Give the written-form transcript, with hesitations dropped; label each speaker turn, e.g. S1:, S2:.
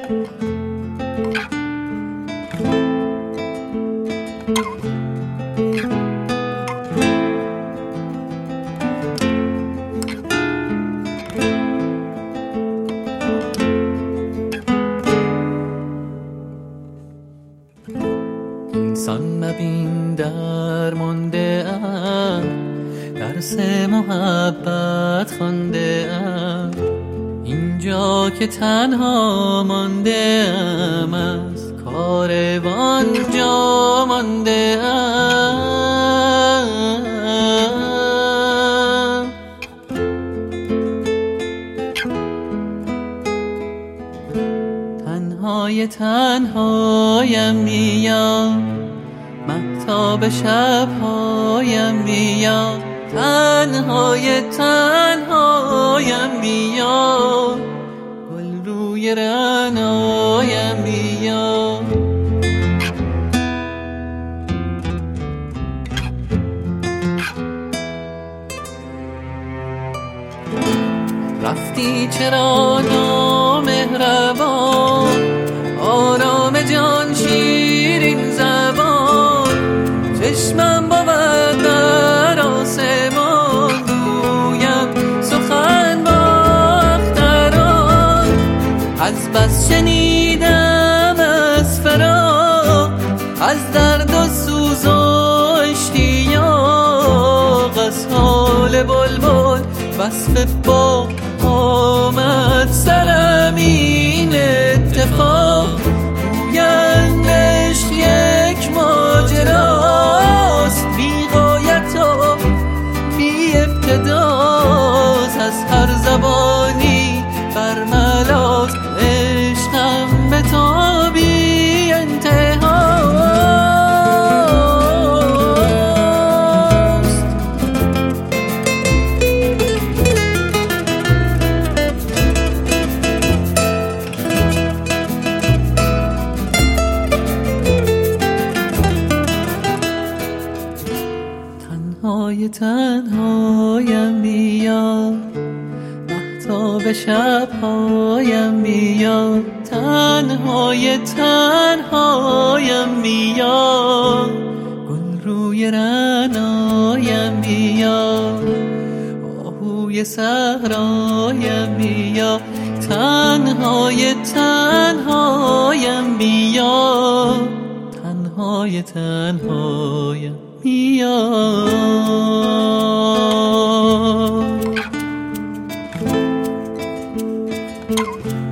S1: انسان مبین در مانده ام، درس محبت خوانده ام، اینجا که تنها مانده ام، از کاروان جا مانده ام. تنهایم میام، مهتاب شبهایم میام، تنهایم میام، گل روی رعنایم میام. رفتی چرا نامهربان، آرام جان شیرین زبان، چشمم بود در آسمان، گویم سخن با اختران. از بس شنیدم از فراق، از درد و سوز و اشتیاق، از حال بلبل وصف باغ آمد سرم این اتفاق. گویندش یک ماجراست، بی غایت و بی ابتداست، از هر زبانی برملاست، عشقم به تا بی انتهاست. تنهایم میاد، مهتاب شبهایم میاد، تنهایم میاد، گل روی رعنایم میاد، آهوی صحرایم میاد، تنهایم میاد، تنهایم میاد.